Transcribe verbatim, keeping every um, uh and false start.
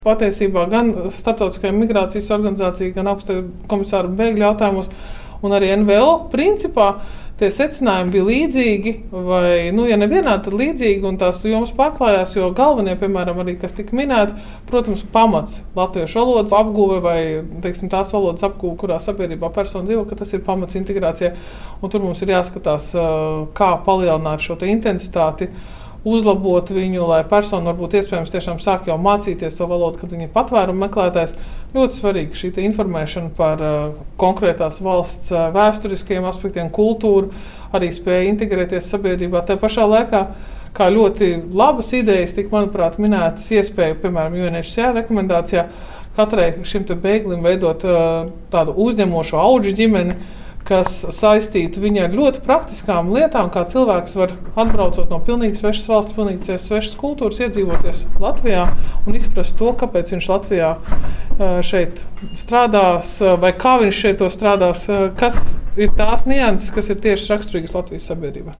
Patiesībā gan Starptautiskajā migrācijas organizācija, gan Augstajā komisāra bēgļu jautājumos un arī N V O principā tie secinājumi bija līdzīgi, vai, nu, ja nevienādi, tad līdzīgi, un tās jomas pārklājās, jo galvenie, piemēram, arī, kas tika minēti, protams, pamats latviešu valodas apguve vai, teiksim, tās valodas apguve, kurā sabiedrībā persona dzīvo, ka tas ir pamats integrācijai, un tur mums ir jāskatās, kā palielināt šo te intensitāti, uzlabot viņu, lai persona varbūt iespējams tiešām sāk jau mācīties to valodu, kad viņi ir patvērumu meklētājs. Ļoti svarīgi šī informēšana par uh, konkrētās valsts uh, vēsturiskiem aspektiem, kultūru, arī spēja integrēties sabiedrībā. Tā pašā laikā, kā ļoti labas idejas, tika, manuprāt, minētas iespēja, piemēram, U N H C R rekomendācijā, katrai šim te bēglim veidot uh, tādu uzņemošu audžu ģimeni, kas saistītu viņu ar ļoti praktiskām lietām, kā cilvēks var atbraucot no pilnīgi svešas valsts, pilnīgi svešas kultūras, iedzīvoties Latvijā un izprast to, kāpēc viņš Latvijā šeit strādās, vai kā viņš šeit to strādās, kas ir tās nianses, kas ir tieši raksturīgas Latvijas sabiedrībā.